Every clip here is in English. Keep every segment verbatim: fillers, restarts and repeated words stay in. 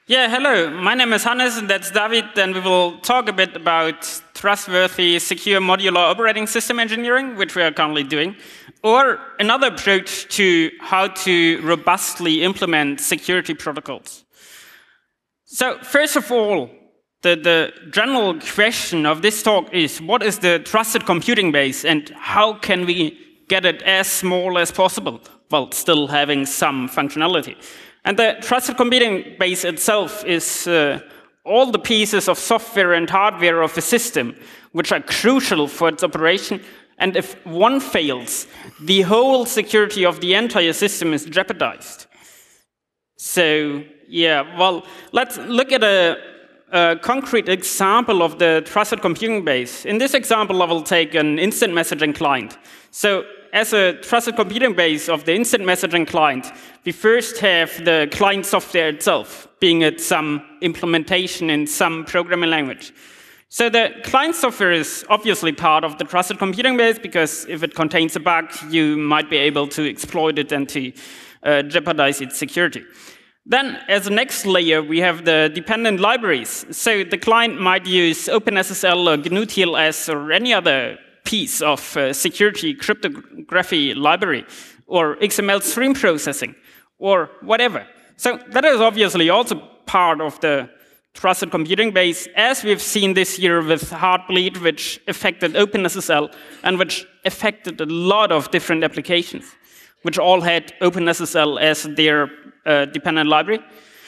Yeah, hello. My name is Hannes, and that's David, and we will talk a bit about trustworthy, secure, modular operating system engineering, which we are currently doing, or another approach to how to robustly implement security protocols. So, first of all, the, the general question of this talk is, what is the trusted computing base, and how can we get it as small as possible, while still having some functionality? And the trusted computing base itself is uh, all the pieces of software and hardware of a system which are crucial for its operation. And if one fails, the whole security of the entire system is jeopardized. So, yeah, well, let's look at a, a concrete example of the trusted computing base. In this example, I will take an instant messaging client. So, as a trusted computing base of the instant messaging client, we first have the client software itself, being it some implementation in some programming language. So the client software is obviously part of the trusted computing base, because if it contains a bug, you might be able to exploit it and to uh, jeopardize its security. Then, as a next layer, we have the dependent libraries. So the client might use OpenSSL or G N U T L S or any other piece of uh, security cryptography library, or X M L stream processing, or whatever. So that is obviously also part of the trusted computing base, as we've seen this year with Heartbleed, which affected OpenSSL, and which affected a lot of different applications, which all had OpenSSL as their uh, dependent library.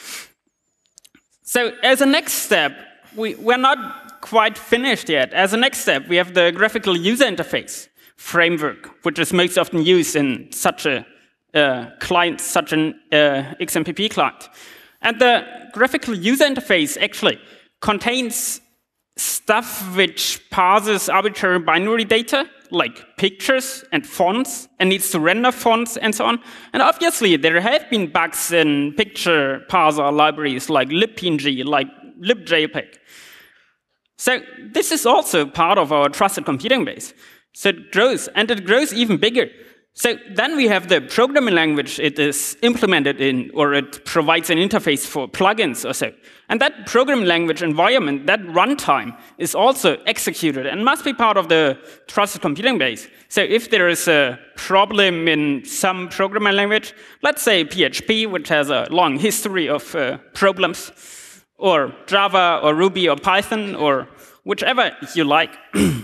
So as a next step, we, we're not quite finished yet. As a next step, we have the graphical user interface framework, which is most often used in such a uh, client, such an uh, X M P P client. And the graphical user interface actually contains stuff which parses arbitrary binary data, like pictures and fonts, and needs to render fonts and so on. And obviously, there have been bugs in picture parser libraries like libpng, like libjpeg. So this is also part of our trusted computing base. So it grows, and it grows even bigger. So then we have the programming language it is implemented in, or it provides an interface for plugins or so. And that programming language environment, that runtime, is also executed and must be part of the trusted computing base. So if there is a problem in some programming language, let's say P H P, which has a long history of uh, problems, or Java, or Ruby, or Python, or whichever you like.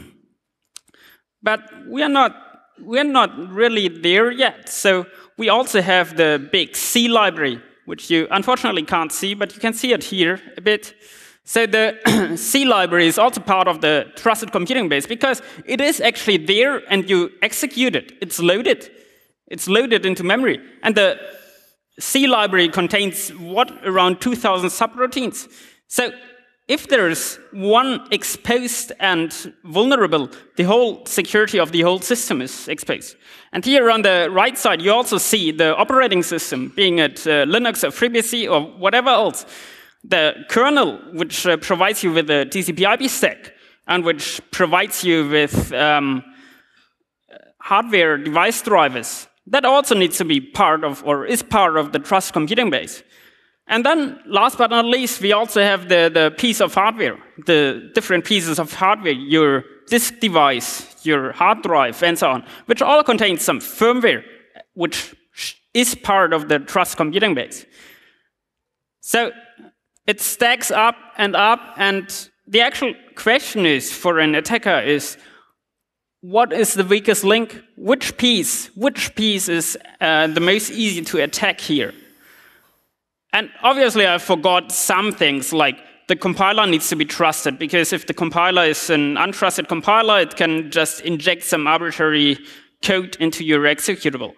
But we are not, we are not really there yet. So we also have the big C library, which you unfortunately can't see, but you can see it here a bit. So the C library is also part of the trusted computing base, because it is actually there, and you execute it. It's loaded. It's loaded into memory. And the C library contains, what, around two thousand subroutines. So if there is one exposed and vulnerable, the whole security of the whole system is exposed. And here on the right side, you also see the operating system, being it uh, Linux or FreeBSD or whatever else. The kernel, which uh, provides you with a T C P I P stack, and which provides you with um, hardware device drivers. That also needs to be part of, or is part of, the trusted computing base. And then, last but not least, we also have the, the piece of hardware, the different pieces of hardware, your disk device, your hard drive, and so on, which all contain some firmware, which is part of the trusted computing base. So it stacks up and up, and the actual question is, for an attacker, is, what is the weakest link? Which piece, which piece is uh, the most easy to attack here? And obviously, I forgot some things, like the compiler needs to be trusted, because if the compiler is an untrusted compiler, it can just inject some arbitrary code into your executable.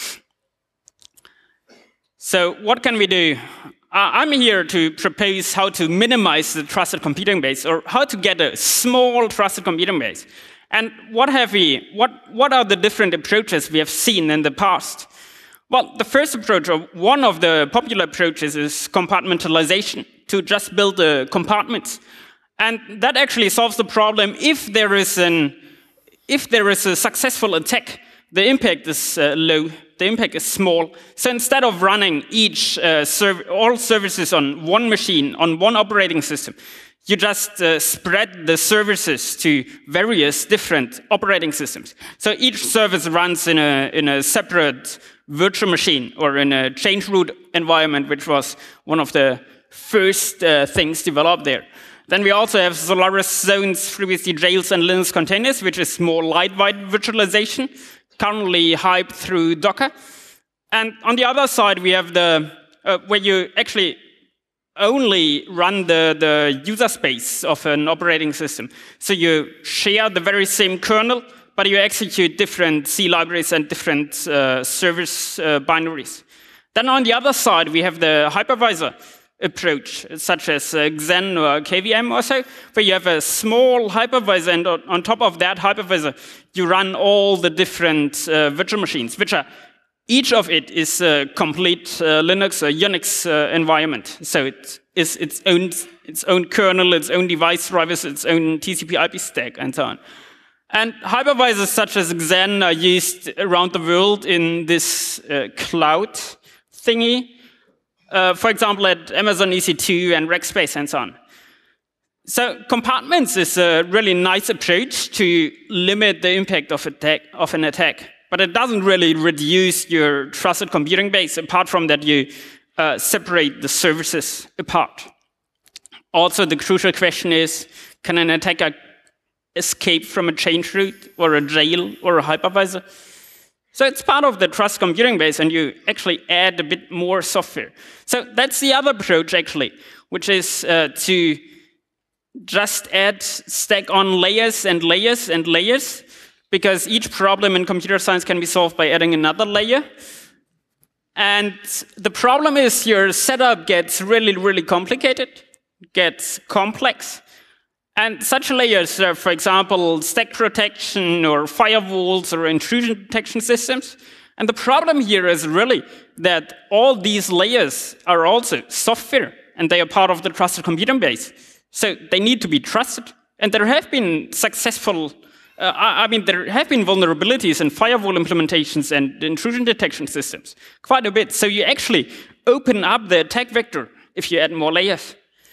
So what can we do? Uh, I'm here to propose how to minimize the trusted computing base, or how to get a small trusted computing base. And what have we, what, what are the different approaches we have seen in the past? Well, the first approach, or one of the popular approaches, is compartmentalization, to just build a compartment. And that actually solves the problem if there is an, if there is a successful attack, the impact is uh, low, the impact is small. So instead of running each uh, serv all services on one machine, on one operating system, you just uh, spread the services to various different operating systems. So each service runs in a, in a separate virtual machine or in a change root environment, which was one of the first uh, things developed there. Then we also have Solaris Zones, FreeBSD jails, and Linux containers, which is more lightweight virtualization, currently hyped through Docker. And on the other side, we have the uh, where you actually only run the, the user space of an operating system. So you share the very same kernel, but you execute different C libraries and different uh, service uh, binaries. Then on the other side, we have the hypervisor approach, such as uh, Xen or K V M or so, where you have a small hypervisor, and on, on top of that hypervisor, you run all the different uh, virtual machines, which are, each of it is a complete uh, Linux or Unix uh, environment. So it is its own, its own kernel, its own device drivers, its own T C P I P stack, and so on. And hypervisors such as Xen are used around the world in this uh, cloud thingy. Uh, for example, at Amazon E C two and Rackspace and so on. So compartments is a really nice approach to limit the impact of, attack, of an attack, but it doesn't really reduce your trusted computing base, apart from that you uh, separate the services apart. Also, the crucial question is, can an attacker escape from a change root or a jail or a hypervisor? So it's part of the trust computing base, and you actually add a bit more software. So that's the other approach, actually, which is uh, to just add, stack on layers and layers and layers, because each problem in computer science can be solved by adding another layer. And the problem is your setup gets really, really complicated, gets complex. And such layers are, for example, stack protection or firewalls or intrusion detection systems. And the problem here is really that all these layers are also software, and they are part of the trusted computing base. So they need to be trusted. And there have been successful, uh, I mean, there have been vulnerabilities in firewall implementations and intrusion detection systems, quite a bit. So you actually open up the attack vector if you add more layers.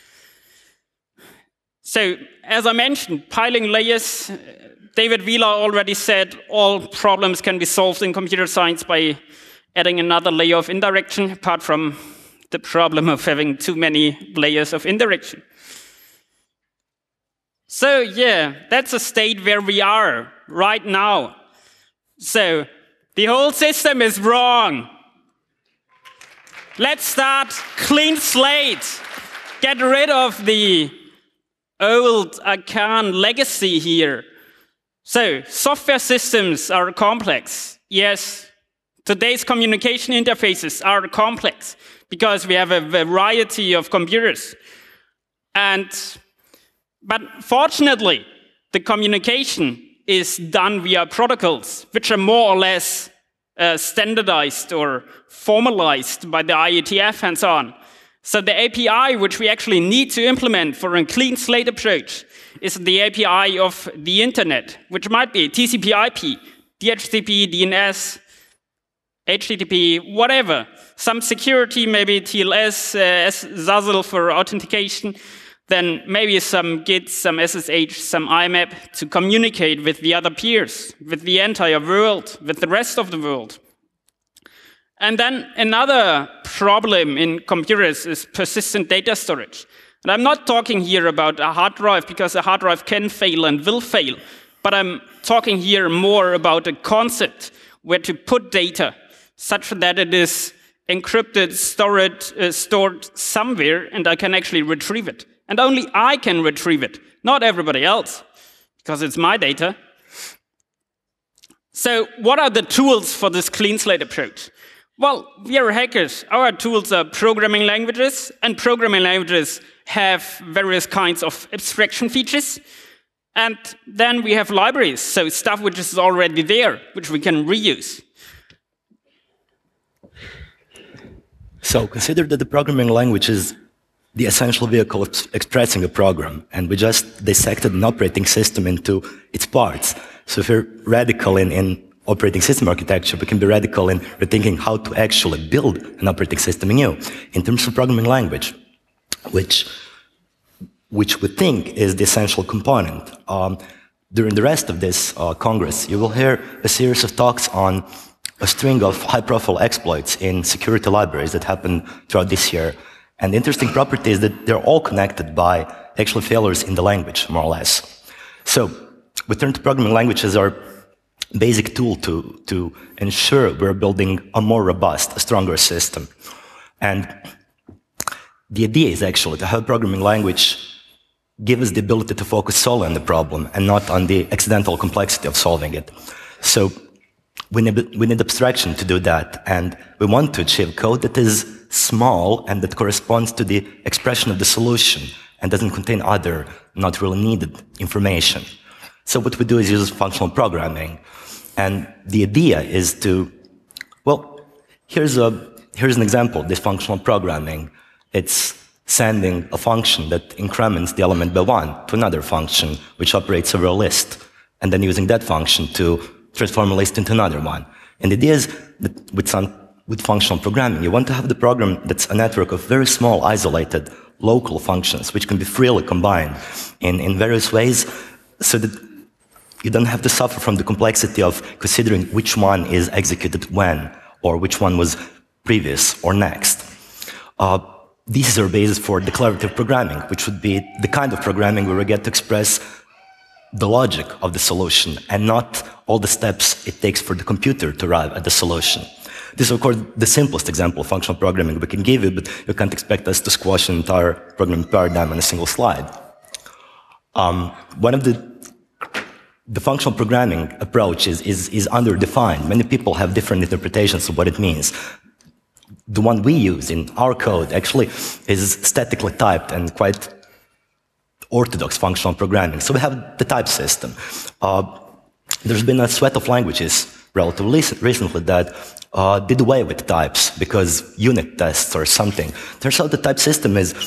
So, as I mentioned, piling layers, David Wheeler already said all problems can be solved in computer science by adding another layer of indirection, apart from the problem of having too many layers of indirection. So, yeah, that's a state where we are right now. So, the whole system is wrong. Let's start clean slate. Get rid of the old arcane legacy here. So, software systems are complex. Yes, today's communication interfaces are complex because we have a variety of computers. And, but fortunately, the communication is done via protocols, which are more or less uh, standardized or formalized by the I E T F and so on. So the A P I which we actually need to implement for a clean slate approach is the A P I of the internet, which might be T C P I P, D H C P, D N S, H T T P, whatever. Some security, maybe T L S, uh, S S A S L for authentication, then maybe some Git, some S S H, some I M A P to communicate with the other peers, with the entire world, with the rest of the world. And then another problem in computers is persistent data storage. And I'm not talking here about a hard drive, because a hard drive can fail and will fail. But I'm talking here more about a concept where to put data such that it is encrypted, stored, uh, stored somewhere, and I can actually retrieve it. And only I can retrieve it, not everybody else, because it's my data. So what are the tools for this clean slate approach? Well, we are hackers. Our tools are programming languages, and programming languages have various kinds of abstraction features. And then we have libraries, so stuff which is already there, which we can reuse. So consider that the programming language is the essential vehicle of expressing a program, and we just dissected an operating system into its parts. So if you're radical in, in operating system architecture, we can be radical in rethinking how to actually build an operating system anew in terms of programming language, which, which we think is the essential component. Um, during the rest of this uh, Congress, you will hear a series of talks on a string of high-profile exploits in security libraries that happened throughout this year. And the interesting property is that they're all connected by actual failures in the language, more or less. So we turn to programming language as our basic tool to, to ensure we're building a more robust, a stronger system. And the idea is actually to have programming language give us the ability to focus solely on the problem and not on the accidental complexity of solving it. So we need, we need abstraction to do that, and we want to achieve code that is small and that corresponds to the expression of the solution and doesn't contain other, not really needed information. So what we do is use functional programming. And the idea is to, well, here's, a, here's an example of this functional programming. It's sending a function that increments the element by one to another function, which operates over a list, and then using that function to transform a list into another one. And the idea is that with, some, with functional programming, you want to have the program that's a network of very small, isolated, local functions, which can be freely combined in, in various ways, so that you don't have to suffer from the complexity of considering which one is executed when, or which one was previous or next. Uh, This is our basis for declarative programming, which would be the kind of programming where we get to express the logic of the solution and not all the steps it takes for the computer to arrive at the solution. This is, of course, the simplest example of functional programming we can give you, but you can't expect us to squash an entire programming paradigm on a single slide. Um, one of the The functional programming approach is, is, is underdefined. Many people have different interpretations of what it means. The one we use in our code actually is statically typed and quite orthodox functional programming. So we have the type system. Uh, there's been a sweat of languages relatively recently that uh, did away with types because unit tests or something. Turns out the type system is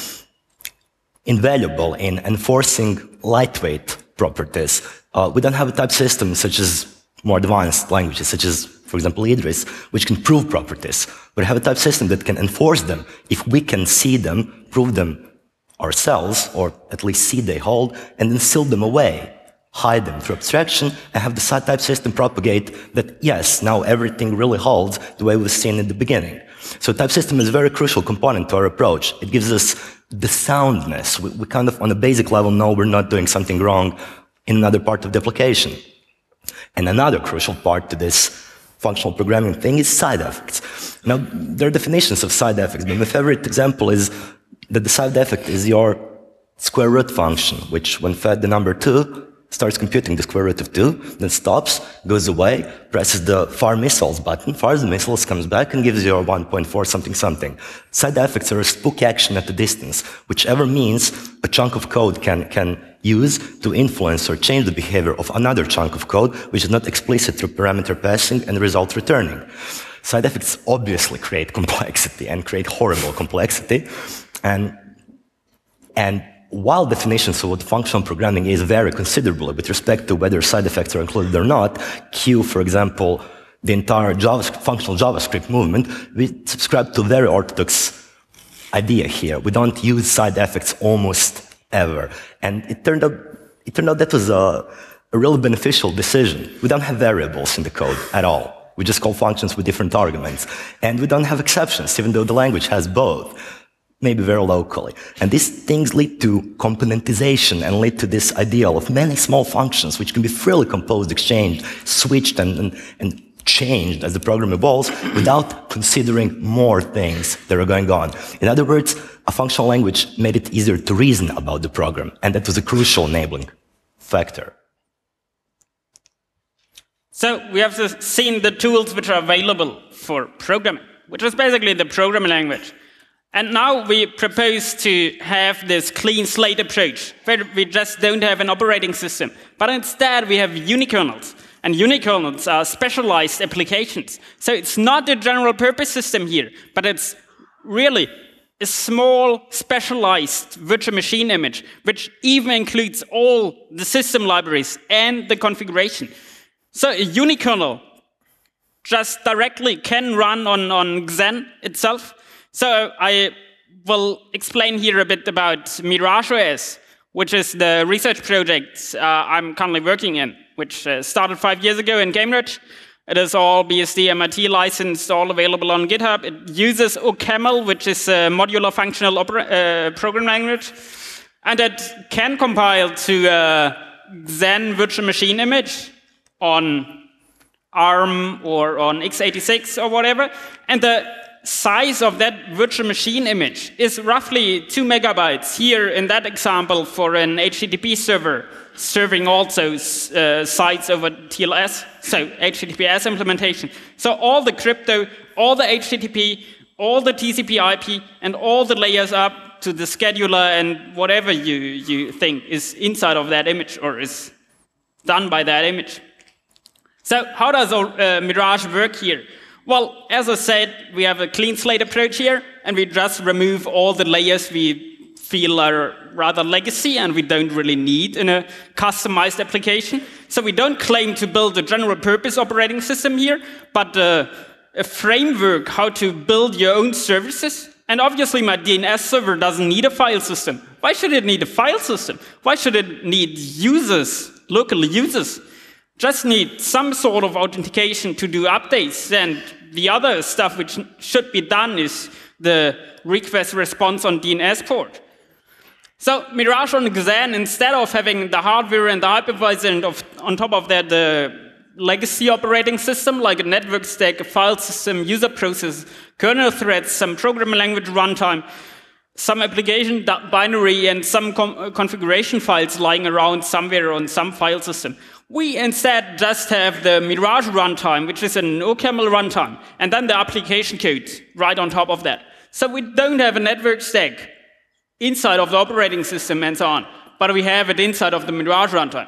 invaluable in enforcing lightweight properties. Uh, we don't have a type system such as more advanced languages, such as, for example, Idris, which can prove properties. We have a type system that can enforce them if we can see them, prove them ourselves, or at least see they hold, and then seal them away, hide them through abstraction, and have the type system propagate that, yes, now everything really holds the way we've seen in the beginning. So type system is a very crucial component to our approach. It gives us the soundness. We, we kind of, on a basic level, know we're not doing something wrong in another part of the application. And another crucial part to this functional programming thing is side effects. Now, there are definitions of side effects, but my favorite example is that the side effect is your square root function, which, when fed the number two, starts computing the square root of two, then stops, goes away, presses the far missiles button, fires the missiles, comes back, and gives you a one point four something something. Side effects are a spook action at a distance, whichever means a chunk of code can, can use to influence or change the behavior of another chunk of code, which is not explicit through parameter passing and result returning. Side effects obviously create complexity and create horrible complexity. And, and while definitions of what functional programming is vary considerably with respect to whether side effects are included or not, Q, for example, the entire JavaScript, functional JavaScript movement, we subscribe to a very orthodox idea here. We don't use side effects almost ever. And it turned out, it turned out that was a, a really beneficial decision. We don't have variables in the code at all. We just call functions with different arguments. And we don't have exceptions, even though the language has both, maybe very locally. And these things lead to componentization and lead to this ideal of many small functions which can be freely composed, exchanged, switched, and, and, and changed as the program evolves without considering more things that are going on. In other words, a functional language made it easier to reason about the program, and that was a crucial enabling factor. So we have seen the tools which are available for programming, which is basically the programming language. And now we propose to have this clean slate approach, where we just don't have an operating system, but instead we have unikernels. And unikernels are specialized applications. So it's not a general purpose system here, but it's really a small, specialized virtual machine image, which even includes all the system libraries and the configuration. So a unikernel just directly can run on, on Xen itself. So I will explain here a bit about MirageOS, which is the research project uh, I'm currently working in, which uh, started five years ago in Cambridge. It is all B S D M I T licensed, all available on GitHub. It uses OCaml, which is a modular functional uh, program language. And it can compile to a Xen virtual machine image on ARM or on x eighty-six or whatever. And the size of that virtual machine image is roughly two megabytes here in that example for an H T T P server serving also uh, sites over T L S, so H T T P S implementation. So all the crypto, all the H T T P, all the T C P I P, and all the layers up to the scheduler and whatever you, you think is inside of that image or is done by that image. So how does uh, Mirage work here? Well, as I said, we have a clean slate approach here, and we just remove all the layers we feel are rather legacy and we don't really need in a customized application. So we don't claim to build a general purpose operating system here, but uh, a framework how to build your own services. And obviously my D N S server doesn't need a file system. Why should it need a file system? Why should it need users, local users? Just need some sort of authentication to do updates, and the other stuff which should be done is the request response on D N S port. So Mirage on Xen, instead of having the hardware and the hypervisor and of, on top of that the legacy operating system like a network stack, a file system, user process, kernel threads, some programming language runtime, some application binary and some com configuration files lying around somewhere on some file system. We instead just have the Mirage runtime, which is an OCaml runtime, and then the application code right on top of that. So we don't have a network stack inside of the operating system and so on, but we have it inside of the Mirage runtime.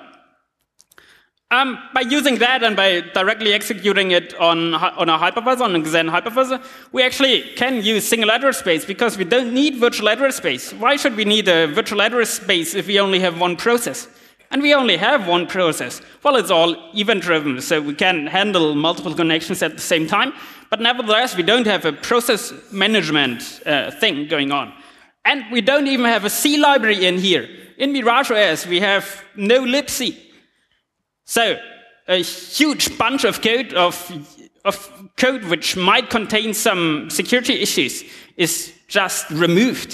Um, by using that and by directly executing it on, on a hypervisor, on a Xen hypervisor, we actually can use single address space because we don't need virtual address space. Why should we need a virtual address space if we only have one process? And we only have one process. Well, it's all event-driven, so we can handle multiple connections at the same time, but nevertheless, we don't have a process management uh, thing going on. And we don't even have a C library in here. In MirageOS, we have no libc. So a huge bunch of code of, of code which might contain some security issues is just removed.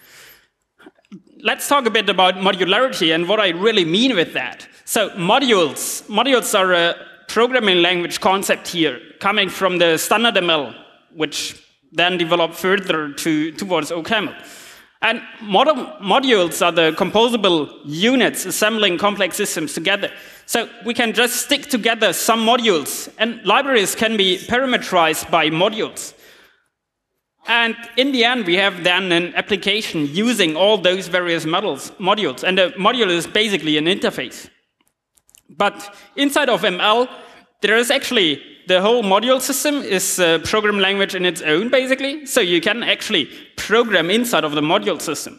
Let's talk a bit about modularity and what I really mean with that. So modules, modules are a programming language concept here, coming from the standard M L, which then developed further to, towards OCaml. And mod modules are the composable units assembling complex systems together. So we can just stick together some modules, and libraries can be parameterized by modules. And in the end, we have then an application using all those various models, modules. And a module is basically an interface. But inside of M L, there is actually the whole module system is a program language in its own, basically. So you can actually program inside of the module system.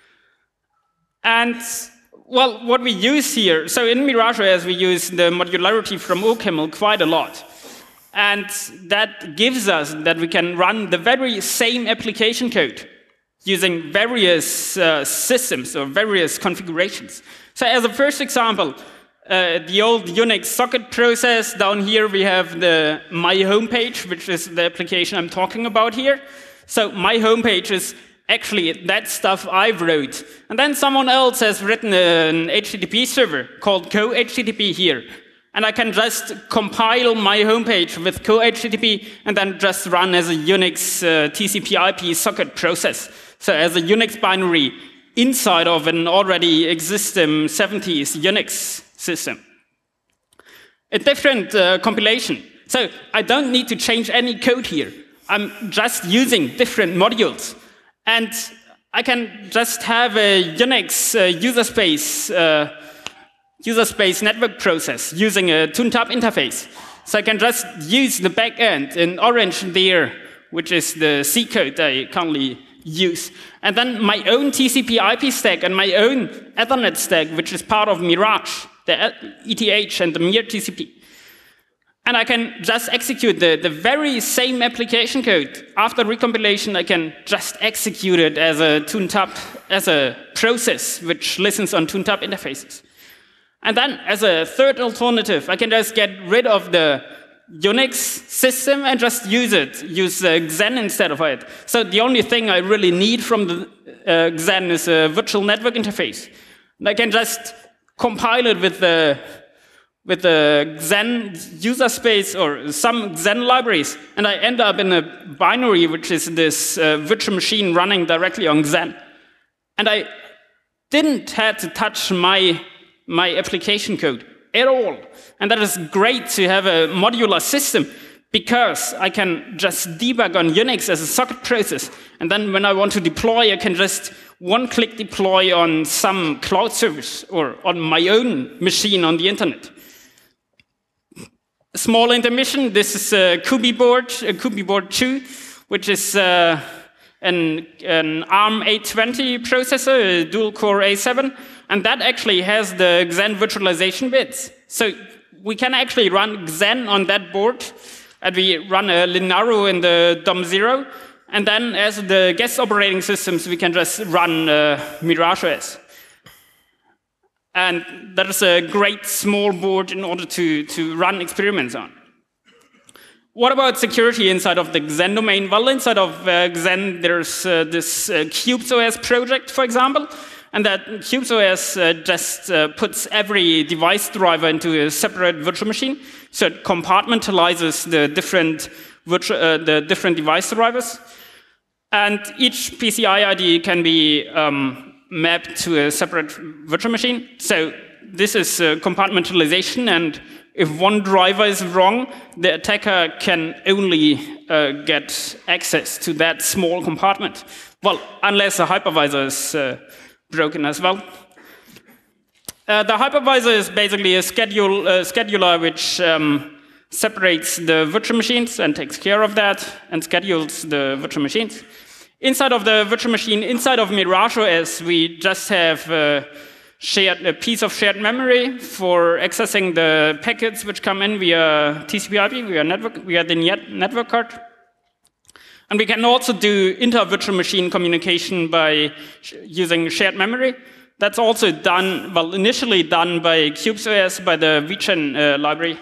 And, well, what we use here, so in MirageOS, we use the modularity from OCaml quite a lot. And that gives us that we can run the very same application code using various uh, systems or various configurations. So as a first example, uh, the old Unix socket process, down here we have the My Homepage, which is the application I'm talking about here. So My Homepage is actually that stuff I wrote. And then someone else has written an H T T P server called co-HTTP here. And I can just compile my homepage with co-H T T P and then just run as a Unix uh, T C P I P socket process. So as a Unix binary inside of an already existing seventies Unix system. A different uh, compilation. So I don't need to change any code here. I'm just using different modules. And I can just have a Unix uh, user space uh, user space network process using a ToonTab interface. So I can just use the backend in orange there, which is the C code I currently use. And then my own T C P I P stack and my own Ethernet stack, which is part of Mirage, the E T H and the Mir T C P. And I can just execute the, the very same application code. After recompilation, I can just execute it as a ToonTab, as a process which listens on ToonTab interfaces. And then, as a third alternative, I can just get rid of the Unix system and just use it, use uh, Xen instead of it. So the only thing I really need from the uh, Xen is a virtual network interface. And I can just compile it with the with the Xen user space or some Xen libraries, and I end up in a binary, which is this uh, virtual machine running directly on Xen. And I didn't have to touch my, my application code at all. And that is great to have a modular system, because I can just debug on Unix as a socket process. And then when I want to deploy, I can just one-click deploy on some cloud service or on my own machine on the internet. Small intermission, this is a Kubi board, a Kubi board two, which is uh, an, an ARM eight twenty processor, a dual-core A seven, and that actually has the Xen virtualization bits. So we can actually run Xen on that board, and we run a Linaro in the D O M zero, and then as the guest operating systems, we can just run uh, MirageOS. And that is a great small board in order to, to run experiments on. What about security inside of the Xen domain? Well, inside of uh, Xen, there's uh, this uh, CubesOS project, for example, and that CubesOS uh, just uh, puts every device driver into a separate virtual machine, so it compartmentalizes the different, virtual, uh, the different device drivers, and each P C I I D can be um, mapped to a separate virtual machine. So this is uh, compartmentalization, and if one driver is wrong, the attacker can only uh, get access to that small compartment. Well, unless the hypervisor is uh, broken as well. Uh, the hypervisor is basically a schedule, uh, scheduler which um, separates the virtual machines and takes care of that and schedules the virtual machines. Inside of the virtual machine, inside of MirageOS, we just have a, shared, a piece of shared memory for accessing the packets which come in via T C P I P, via, network, via the network card. And we can also do inter-virtual machine communication by sh using shared memory. That's also done, well, initially done by CubesOS, by the vChain uh, library.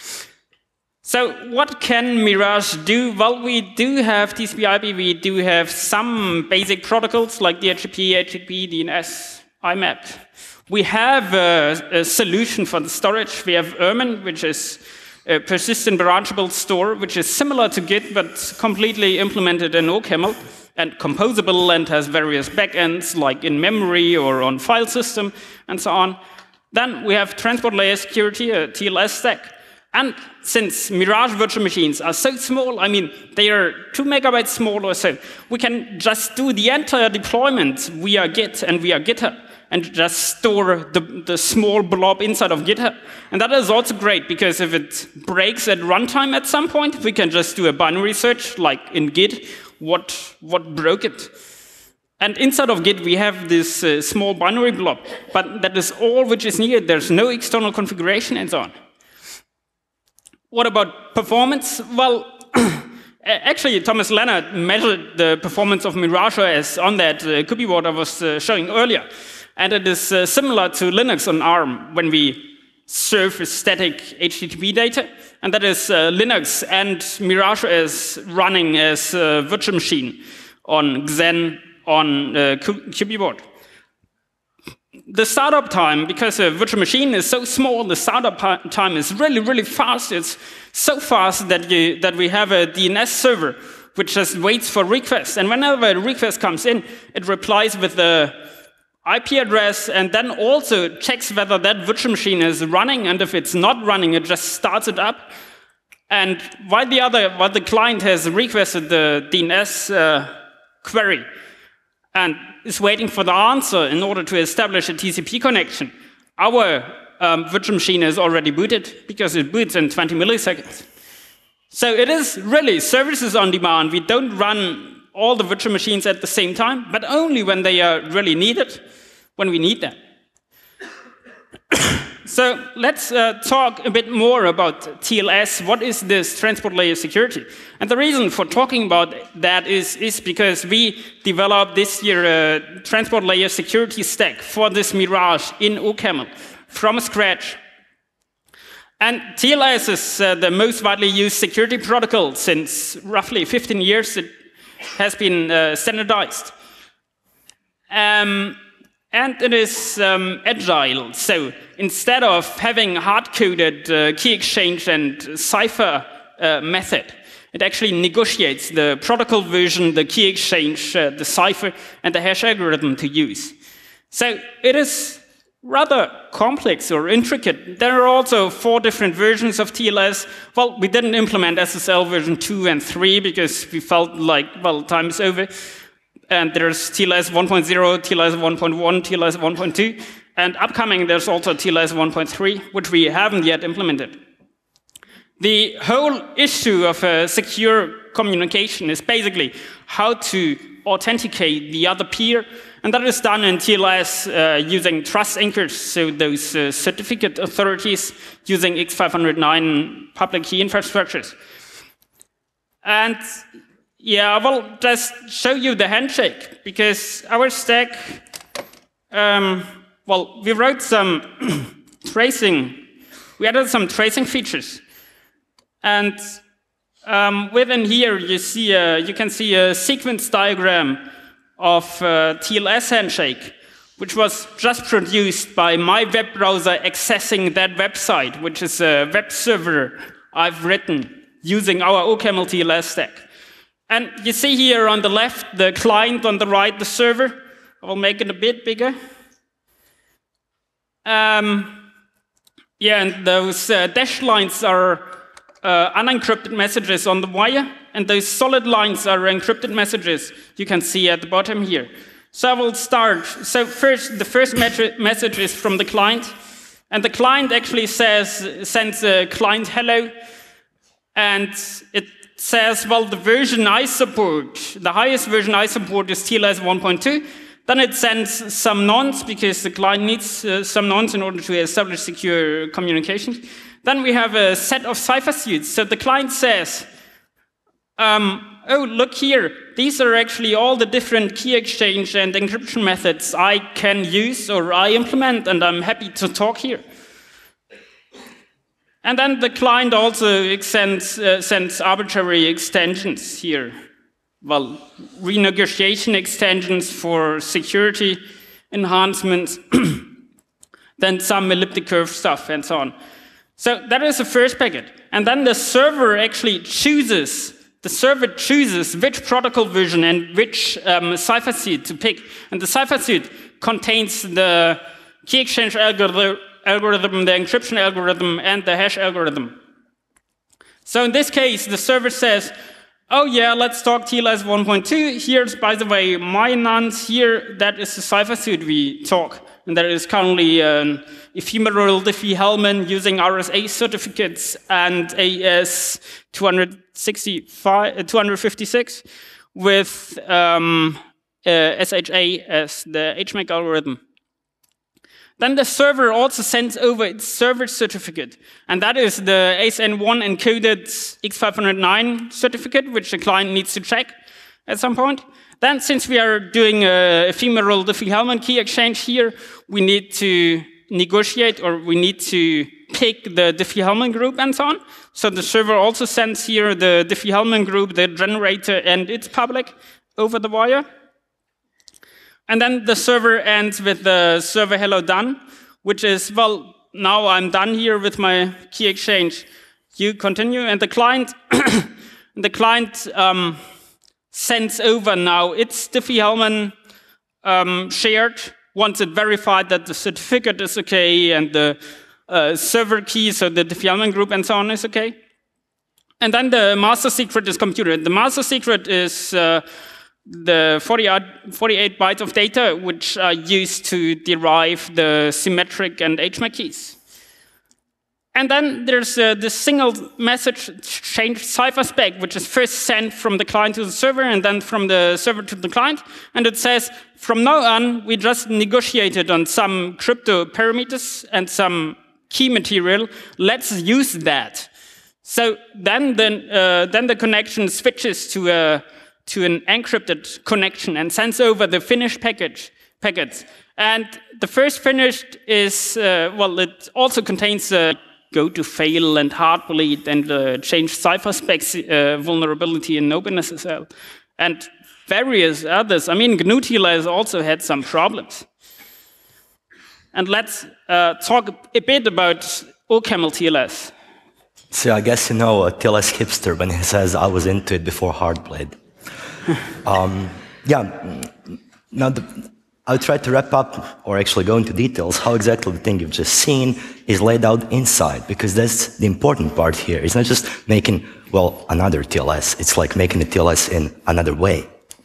So what can Mirage do? Well, we do have T C P I P, we do have some basic protocols like D H C P, H T T P, D N S, I MAP. We have a, a solution for the storage. We have Ermin, which is a persistent branchable store, which is similar to Git, but completely implemented in OCaml and composable and has various backends like in memory or on file system and so on. Then we have transport layer security, a T L S stack. And since Mirage virtual machines are so small, I mean, they are two megabytes small or so, we can just do the entire deployment via Git and via GitHub and just store the, the small blob inside of GitHub. And that is also great, because if it breaks at runtime at some point, we can just do a binary search, like in Git, what, what broke it. And inside of Git, we have this uh, small binary blob, but that is all which is needed. There's no external configuration and so on. What about performance? Well, actually, Thomas Leonard measured the performance of MirageOS on that uh, Kubi board I was uh, showing earlier. And it is uh, similar to Linux on ARM when we serve static H T T P data. And that is uh, Linux and MirageOS running as a virtual machine on Xen on uh, Kubi board. The startup time, because a virtual machine is so small, the startup time is really, really fast. It's so fast that, you, that we have a D N S server which just waits for requests. And whenever a request comes in, it replies with the I P address and then also checks whether that virtual machine is running. And if it's not running, it just starts it up. And while the, other, while the client has requested the D N S uh, query, and is waiting for the answer in order to establish a T C P connection, our um, virtual machine is already booted, because it boots in twenty milliseconds. So it is really services on demand. We don't run all the virtual machines at the same time, but only when they are really needed, when we need them. So let's uh, talk a bit more about T L S. What is this transport layer security? And the reason for talking about that is, is because we developed this year a transport layer security stack for this Mirage in OCaml from scratch. And T L S is uh, the most widely used security protocol since roughly fifteen years. It has been uh, standardized. Um, And it is um, agile, so instead of having hard-coded uh, key exchange and cipher uh, method, it actually negotiates the protocol version, the key exchange, uh, the cipher, and the hash algorithm to use. So it is rather complex or intricate. There are also four different versions of T L S. Well, we didn't implement S S L version two and three because we felt like, well, time is over. And there's T L S one point zero, T L S one point one, T L S one point two, and upcoming there's also T L S one point three, which we haven't yet implemented. The whole issue of uh, secure communication is basically how to authenticate the other peer, and that is done in T L S uh, using trust anchors, so those uh, certificate authorities using X five oh nine public key infrastructures. And yeah, I will just show you the handshake, because our stack, um, well, we wrote some tracing, we added some tracing features. And um, within here, you see a, you can see a sequence diagram of uh, T L S handshake, which was just produced by my web browser accessing that website, which is a web server I've written using our OCaml T L S stack. And you see here on the left, the client, on the right, the server. I will make it a bit bigger. Um, yeah, and those uh, dashed lines are uh, unencrypted messages on the wire, and those solid lines are encrypted messages you can see at the bottom here. So I will start. So first, the first message is from the client, and the client actually says, sends a client hello, and it says, well, the version I support, the highest version I support is T L S one point two. Then it sends some nonce, because the client needs uh, some nonce in order to establish secure communications. Then we have a set of cipher suits. So the client says, um, oh, look here, these are actually all the different key exchange and encryption methods I can use or I implement, and I'm happy to talk here. And then the client also extends, uh, sends arbitrary extensions here. Well, renegotiation extensions for security enhancements, then some elliptic curve stuff, and so on. So that is the first packet. And then the server actually chooses, the server chooses which protocol version and which um, cipher suit to pick. And the cipher suit contains the key exchange algorithm, algorithm, the encryption algorithm, and the hash algorithm. So in this case, the server says, oh yeah, let's talk T L S one point two. Here's, by the way, my nonce here. That is the cipher suit we talk. And there is currently an ephemeral Diffie-Hellman using R S A certificates and A E S two fifty-six with um, uh, S H A as the H M A C algorithm. Then the server also sends over its server certificate, and that is the A S N one encoded X five oh nine certificate, which the client needs to check at some point. Then, since we are doing a ephemeral Diffie-Hellman key exchange here, we need to negotiate, or we need to pick the Diffie-Hellman group and so on. So the server also sends here the Diffie-Hellman group, the generator, and its public over the wire. And then the server ends with the server hello done, which is, well, now I'm done here with my key exchange. You continue, and the client, the client um, sends over now its Diffie-Hellman um, shared, once it verified that the certificate is okay and the uh, server key, so the Diffie-Hellman group and so on is okay. And then the master secret is computed. The master secret is uh, the forty-eight bytes of data which are used to derive the symmetric and H M A C keys. And then there's uh, the single message change cipher spec, which is first sent from the client to the server and then from the server to the client. And it says, from now on, we just negotiated on some crypto parameters and some key material. Let's use that. So then the, uh, then the connection switches to, a, to an encrypted connection and sends over the finished package, packets. And the first finished is, uh, well, it also contains a go to fail and heartbleed and uh, change cipher specs uh, vulnerability in OpenSSL. And various others. I mean, G N U T L S also had some problems. And let's uh, talk a bit about OCaml T L S. So I guess you know a T L S hipster when he says, I was into it before Heartbleed. um, yeah, now the, I'll try to wrap up, or actually go into details, how exactly the thing you've just seen is laid out inside, because that's the important part here. It's not just making, well, another T L S. It's like making a T L S in another way.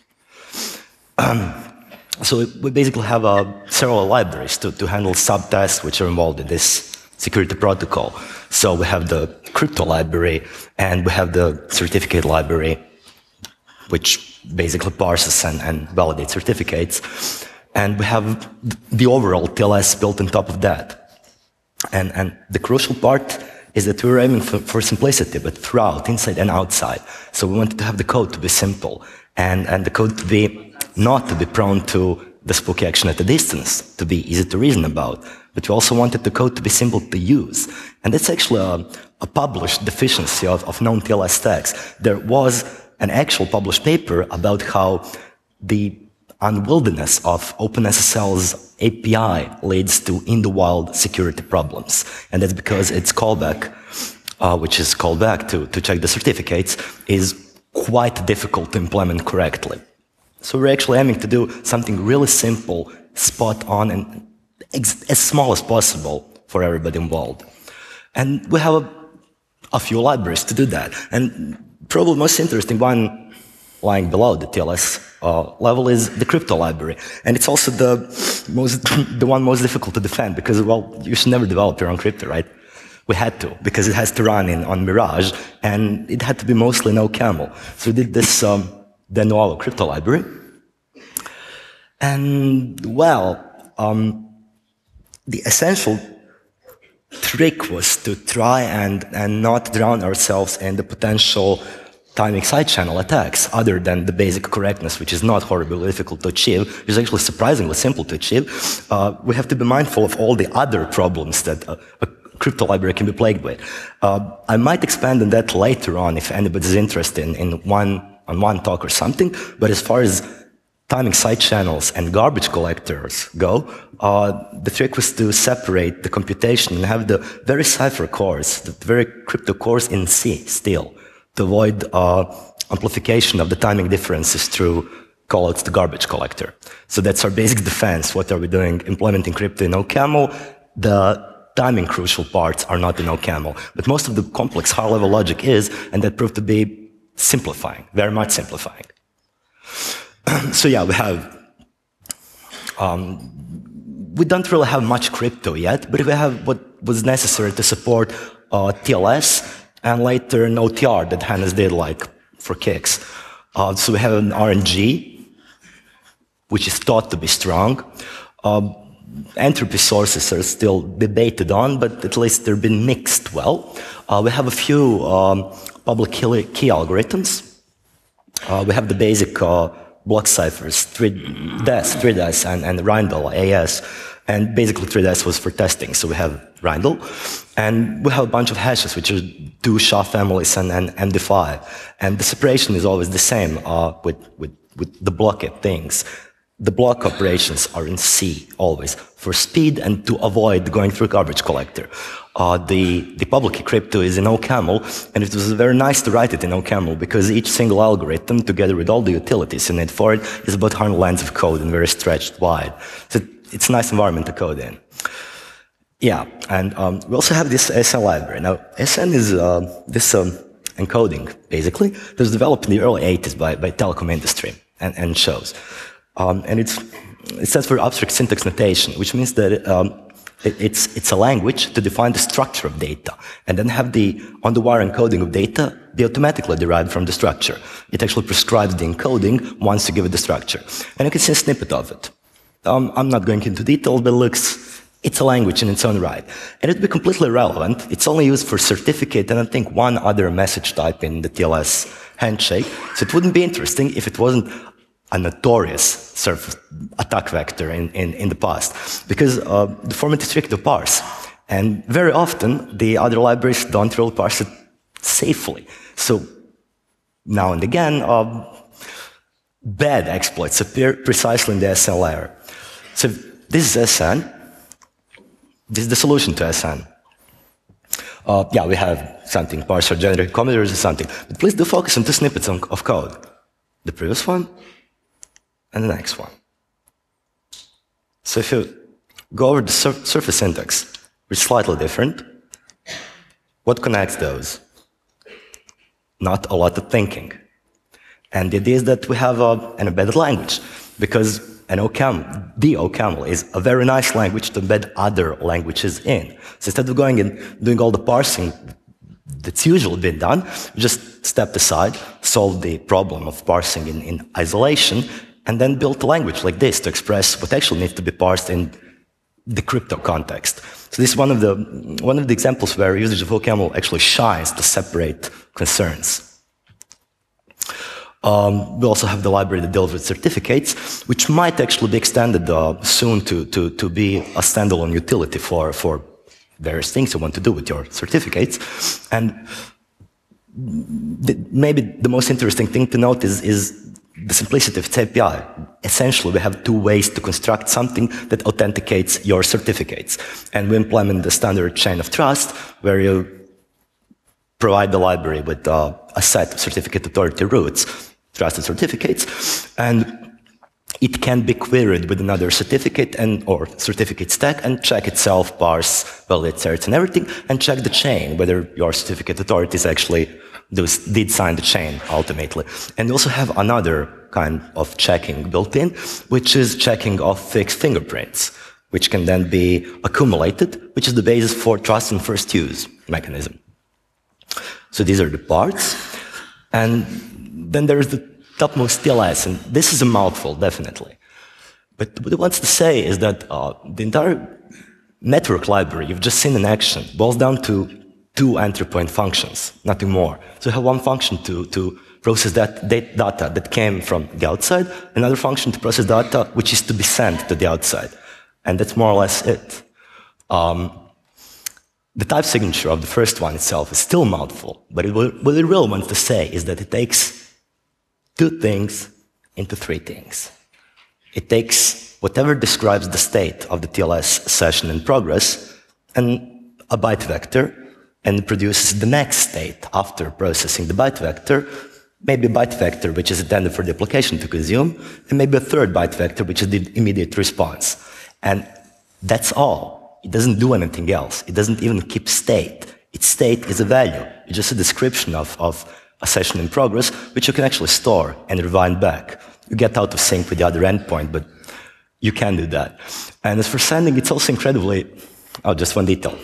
Um, so we basically have uh, several libraries to, to handle subtasks which are involved in this security protocol. So we have the crypto library, and we have the certificate library, which basically parses and, and validates certificates. And we have the overall T L S built on top of that. And, and the crucial part is that we were aiming for, for simplicity, but throughout, inside and outside. So we wanted to have the code to be simple, and, and the code to be not to be prone to the spooky action at a distance, to be easy to reason about. But we also wanted the code to be simple to use. And that's actually a, a published deficiency of, of known T L S stacks. There was an actual published paper about how the unwieldiness of OpenSSL's A P I leads to in-the-wild security problems. And that's because its callback, uh, which is callback to, to check the certificates, is quite difficult to implement correctly. So we're actually aiming to do something really simple, spot on, and as small as possible for everybody involved. And we have a, a few libraries to do that. And probably the most interesting one lying below the T L S uh, level is the crypto library. And it's also the most, the one most difficult to defend, because, well, you should never develop your own crypto, right? We had to, because it has to run in, on Mirage, and it had to be mostly in OCaml. So we did this um, Denualo crypto library. And, well, um, the essential trick was to try and, and not drown ourselves in the potential timing side channel attacks, other than the basic correctness, which is not horribly difficult to achieve. It's actually surprisingly simple to achieve. Uh, we have to be mindful of all the other problems that a, a crypto library can be plagued with. Uh, I might expand on that later on if anybody's interested in, in one, on one talk or something, but as far as timing side channels and garbage collectors go, uh, the trick was to separate the computation and have the very cipher cores, the very crypto cores in C still, to avoid uh, amplification of the timing differences through callouts to garbage collector. So that's our basic defense. What are we doing? Implementing crypto in OCaml. The timing crucial parts are not in OCaml, but most of the complex high-level logic is, and that proved to be simplifying, very much simplifying. So yeah, we have, um, we don't really have much crypto yet, but we have what was necessary to support uh, T L S, and later an O T R that Hannes did, like, for kicks. Uh, so we have an R N G, which is thought to be strong. Uh, entropy sources are still debated on, but at least they've been mixed well. Uh, we have a few um, public key, key algorithms. Uh, we have the basic uh, block ciphers, three D E S, three D E S, and, and Rindle, A S. And basically three D E S was for testing, so we have Rindle. And we have a bunch of hashes, which are two S H A families and, and M D five. And the separation is always the same uh, with, with, with the blockade things. The block operations are in C, always, for speed and to avoid going through garbage collector. Uh, the, the public key crypto is in OCaml, and it was very nice to write it in OCaml, because each single algorithm, together with all the utilities in it for it, is about one hundred lines of code and very stretched wide. So it's a nice environment to code in. Yeah, and um, we also have this S N library. Now, S N is uh, this um, encoding, basically, that was developed in the early eighties by, by telecom industry and, and shows. Um, and it's, it stands for abstract syntax notation, which means that um, it, it's, it's a language to define the structure of data, and then have the on-the-wire encoding of data be automatically derived from the structure. It actually prescribes the encoding once you give it the structure. And you can see a snippet of it. Um, I'm not going into detail, but it looks it's a language in its own right. And it'd be completely irrelevant. It's only used for certificate and I think one other message type in the T L S handshake. So it wouldn't be interesting if it wasn't a notorious sort of attack vector in, in, in the past. Because uh, the format is tricky to parse. And very often, the other libraries don't really parse it safely. So now and again, uh, bad exploits appear precisely in the S N layer. So this is S N. This is the solution to S N. Uh, yeah, we have something, parser, generic commentators or something. But please do focus on two snippets of, of code. The previous one and the next one. So if you go over the sur surface index, which is slightly different, what connects those? Not a lot of thinking. And the idea is that we have uh, an embedded language, because an OCaml, the OCaml, is a very nice language to embed other languages in. So instead of going and doing all the parsing that's usually been done, we just stepped aside, solved the problem of parsing in, in isolation, and then built a language like this to express what actually needs to be parsed in the crypto context. So this is one of the, one of the examples where usage of OCaml actually shines to separate concerns. Um, we also have the library that deals with certificates, which might actually be extended uh, soon to, to, to be a standalone utility for, for various things you want to do with your certificates. And the, maybe the most interesting thing to note is, is the simplicity of its A P I. Essentially, we have two ways to construct something that authenticates your certificates. And we implement the standard chain of trust, where you provide the library with uh, a set of certificate authority roots, trusted certificates, and it can be queried with another certificate and or certificate stack and check itself, parse, validate certs and everything, and check the chain, whether your certificate authorities actually those did sign the chain ultimately. And we also have another kind of checking built in, which is checking of fixed fingerprints, which can then be accumulated, which is the basis for trust and first use mechanism. So these are the parts. And then there's the topmost T L S, and this is a mouthful, definitely. But what it wants to say is that uh, the entire network library you've just seen in action boils down to two entry point functions, nothing more. So you have one function to, to process that data that came from the outside, another function to process data which is to be sent to the outside. And that's more or less it. Um, the type signature of the first one itself is still a mouthful, but it, what it really wants to say is that it takes two things into three things. It takes whatever describes the state of the T L S session in progress and a byte vector, and produces the next state after processing the byte vector, maybe a byte vector which is intended for the application to consume, and maybe a third byte vector which is the immediate response. And that's all. It doesn't do anything else. It doesn't even keep state. Its state is a value. It's just a description of, of a session in progress, which you can actually store and rewind back. You get out of sync with the other endpoint, but you can do that. And as for sending, it's also incredibly, oh, just one detail.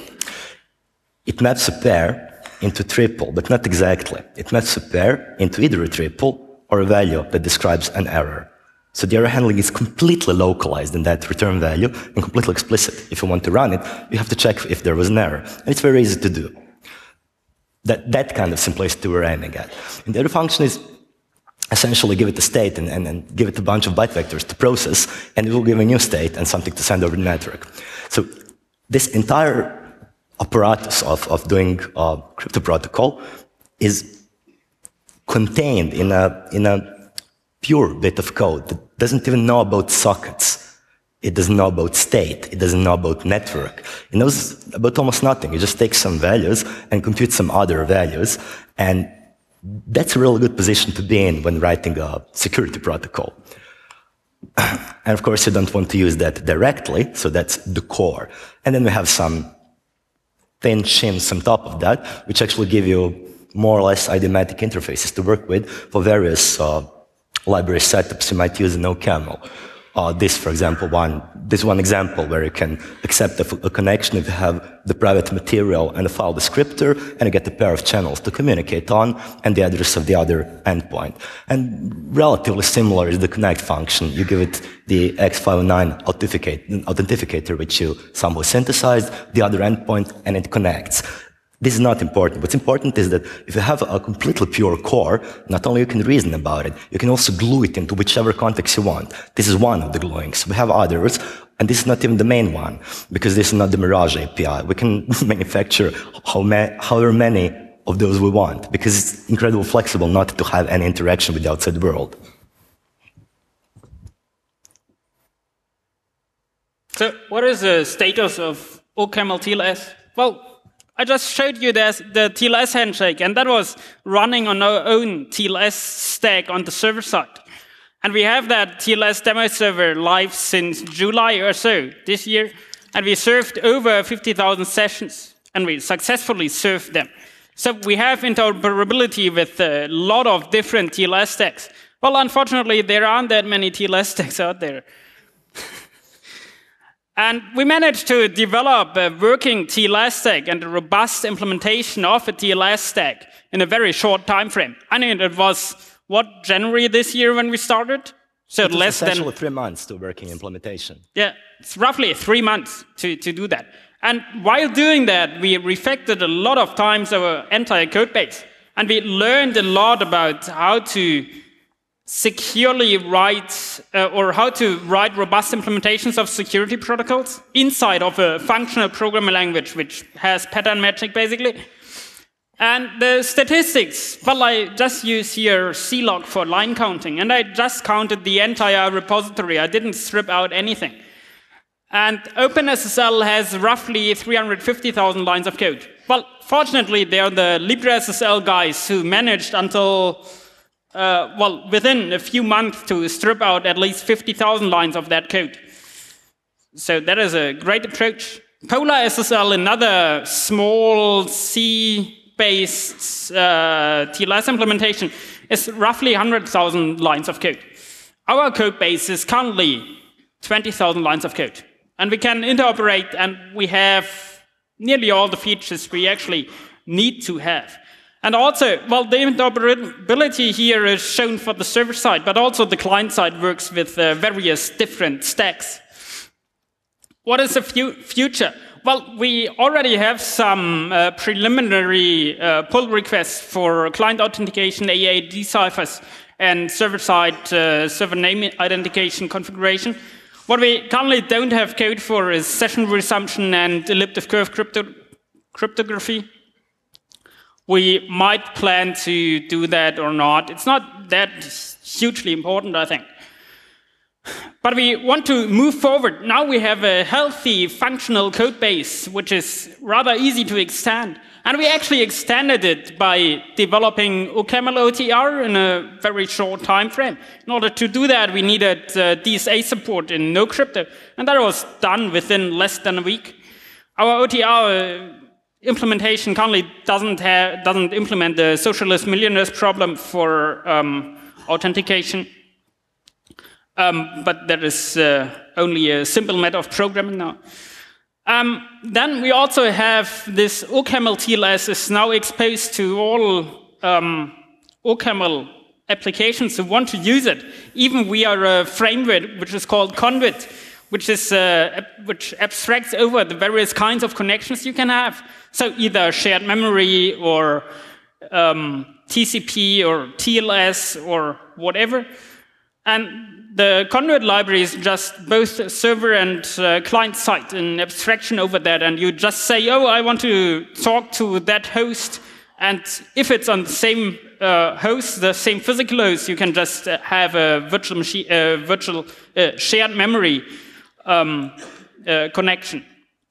It maps a pair into triple, but not exactly. It maps a pair into either a triple or a value that describes an error. So the error handling is completely localized in that return value and completely explicit. If you want to run it, you have to check if there was an error. And it's very easy to do. That, that kind of simplicity we're aiming at. And the other function is essentially give it a state and, and, and give it a bunch of byte vectors to process, and it will give a new state and something to send over the network. So this entire apparatus of, of doing uh, crypto protocol is contained in a, in a pure bit of code that doesn't even know about sockets. It doesn't know about state. It doesn't know about network. It knows about almost nothing. It just takes some values and computes some other values. And that's a really good position to be in when writing a security protocol. And of course, you don't want to use that directly, so that's the core. And then we have some thin shims on top of that, which actually give you more or less idiomatic interfaces to work with for various uh, library setups you might use in OCaml. uh, this, for example, one this one example where you can accept a, a connection if you have the private material and a file descriptor, and you get a pair of channels to communicate on, and the address of the other endpoint. And relatively similar is the connect function. You give it the X five oh nine authenticator, which you somehow synthesized, the other endpoint, and it connects. This is not important. What's important is that if you have a completely pure core, not only you can reason about it, you can also glue it into whichever context you want. This is one of the gluings. We have others, and this is not even the main one, because this is not the Mirage A P I. We can manufacture how ma however many of those we want, because it's incredibly flexible not to have any interaction with the outside world. So what is the status of OCaml T L S? Well, I just showed you the T L S handshake, and that was running on our own T L S stack on the server side. And we have that T L S demo server live since July or so this year, and we served over fifty thousand sessions, and we successfully served them. So we have interoperability with a lot of different T L S stacks. Well, unfortunately, there aren't that many T L S stacks out there. And we managed to develop a working T L S stack and a robust implementation of a T L S stack in a very short time frame. I mean, it was, what, January this year when we started? So it less than essentially three months to working implementation. Yeah, it's roughly three months to, to do that. And while doing that, we refactored a lot of times our entire code base. And we learned a lot about how to securely write, uh, or how to write robust implementations of security protocols inside of a functional programming language which has pattern matching, basically. And the statistics, well, I just use here C log for line counting, and I just counted the entire repository. I didn't strip out anything. And OpenSSL has roughly three hundred fifty thousand lines of code. Well, fortunately, they are the LibreSSL guys who managed until Uh, well, within a few months to strip out at least fifty thousand lines of that code. So that is a great approach. PolarSSL, another small C-based uh, T L S implementation, is roughly one hundred thousand lines of code. Our code base is currently twenty thousand lines of code. And we can interoperate, and we have nearly all the features we actually need to have. And also, well, the interoperability here is shown for the server side, but also the client side works with uh, various different stacks. What is the fu future? Well, we already have some uh, preliminary uh, pull requests for client authentication, A A deciphers, and server-side uh, server name identification configuration. What we currently don't have code for is session resumption and elliptic curve crypto cryptography. We might plan to do that or not. It's not that hugely important, I think. But we want to move forward. Now we have a healthy, functional code base, which is rather easy to extend. And we actually extended it by developing OCaml O T R in a very short time frame. In order to do that, we needed uh, D S A support in NoCrypto, and that was done within less than a week. Our O T R uh, implementation currently doesn't have, doesn't implement the socialist millionaires problem for um, authentication, um, but that is uh, only a simple matter of programming now. Um, then we also have this OCaml T L S is now exposed to all um, OCaml applications who want to use it, even via a framework which is called Convit, which is uh, which abstracts over the various kinds of connections you can have. So either shared memory or um, T C P or T L S or whatever. And the Convit library is just both server and uh, client side, an abstraction over that. And you just say, oh, I want to talk to that host. And if it's on the same uh, host, the same physical host, you can just uh, have a virtual machine, uh, virtual uh, shared memory um, uh, connection.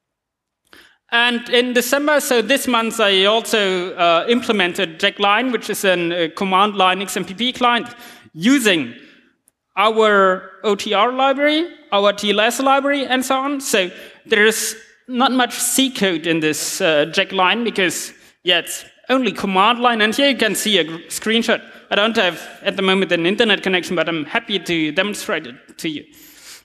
And in December, so this month, I also uh, implemented Jackline, which is a uh, command line X M P P client, using our O T R library, our T L S library, and so on. So there's not much C code in this uh, Jackline because, yeah, it's only command line. And here you can see a screenshot. I don't have, at the moment, an internet connection, but I'm happy to demonstrate it to you.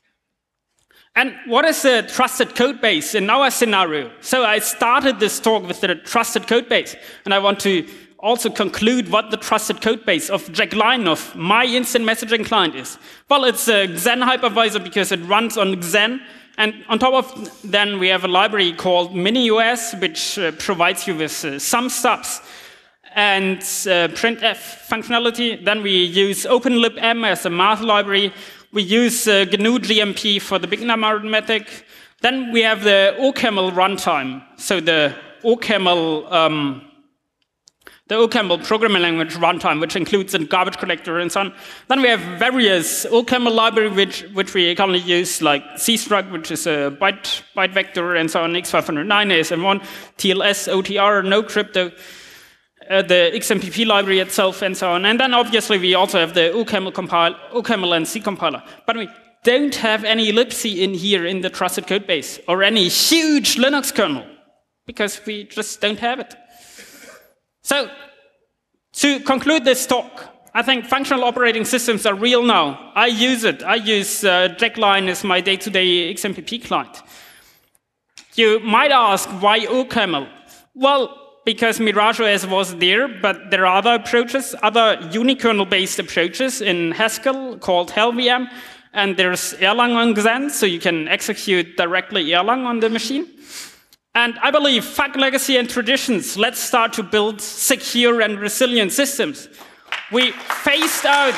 And what is a trusted code base in our scenario? So I started this talk with the trusted code base, and I want to also conclude what the trusted code base of Jack Line, of my instant messaging client, is. Well, it's a Xen hypervisor because it runs on Xen, and on top of then we have a library called MiniOS, which uh, provides you with uh, some stubs and uh, printf functionality. Then we use OpenLibM as a math library. We use uh, G N U G M P for the big number arithmetic. Then we have the OCaml runtime, so the OCaml um, the OCaml programming language runtime, which includes a garbage collector and so on. Then we have various OCaml library, which, which we currently use, like cstruct, which is a byte, byte vector, and so on, X five oh nine, A S M one, T L S, O T R, no crypto, uh, the X M P P library itself, and so on. And then obviously we also have the OCaml compile, OCaml and C compiler. But we don't have any libc in here in the trusted code base, or any huge Linux kernel, because we just don't have it. So, to conclude this talk, I think functional operating systems are real now. I use it. I use uh, Jack Line as my day-to-day X M P P client. You might ask, why OCaml? Well, because MirageOS was there, but there are other approaches, other unikernel-based approaches in Haskell called HellVM, and there's Erlang on Xen, so you can execute directly Erlang on the machine. And I believe, fuck legacy and traditions, let's start to build secure and resilient systems. We phased out,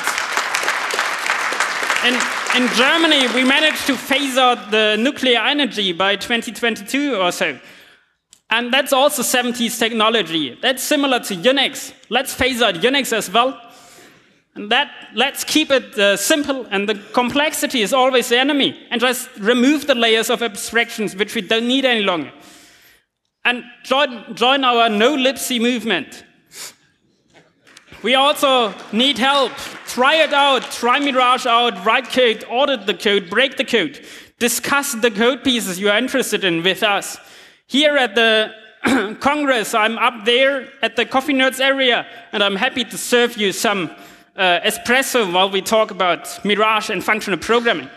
in, in Germany, we managed to phase out the nuclear energy by twenty twenty-two or so. And that's also seventies technology. That's similar to Unix. Let's phase out Unix as well. And that, let's keep it uh, simple, and the complexity is always the enemy. And just remove the layers of abstractions which we don't need any longer. And join, join our no-libc movement. We also need help. Try it out, try Mirage out, write code, audit the code, break the code. Discuss the code pieces you are interested in with us. Here at the Congress, I'm up there at the Coffee Nerds area, and I'm happy to serve you some uh, espresso while we talk about Mirage and functional programming.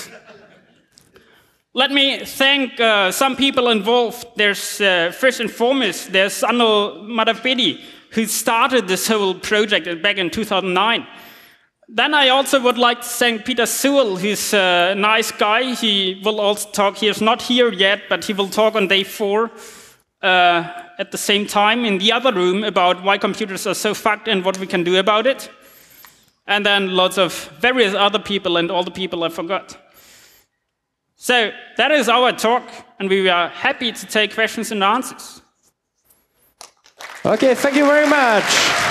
Let me thank uh, some people involved. There's, uh, first and foremost, there's Anno Madavpedi, who started this whole project back in two thousand nine. Then I also would like to thank Peter Sewell, who's a nice guy. He will also talk, he's not here yet, but he will talk on day four uh, at the same time in the other room about why computers are so fucked and what we can do about it. And then lots of various other people and all the people I forgot. So that is our talk, and we are happy to take questions and answers. Okay, thank you very much.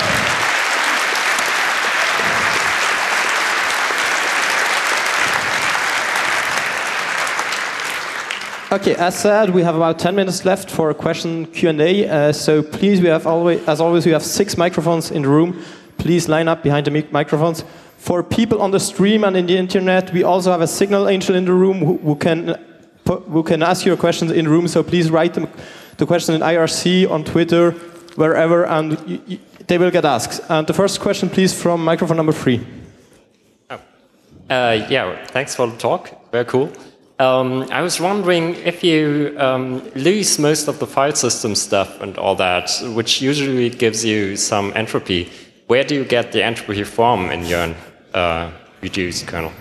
Okay, as said, we have about ten minutes left for a question Q and A. Uh, so please, we have always, as always, we have six microphones in the room. Please line up behind the mic microphones. For people on the stream and in the internet, we also have a signal angel in the room who, who can who can ask your questions in the room. So please write them, the question in I R C, on Twitter, wherever, and you, you, they will get asked. And the first question, please, from microphone number three. Oh. Uh, yeah, thanks for the talk. Very cool. Um, I was wondering if you um, lose most of the file system stuff and all that, which usually gives you some entropy. Where do you get the entropy from in your uh, reduced kernel?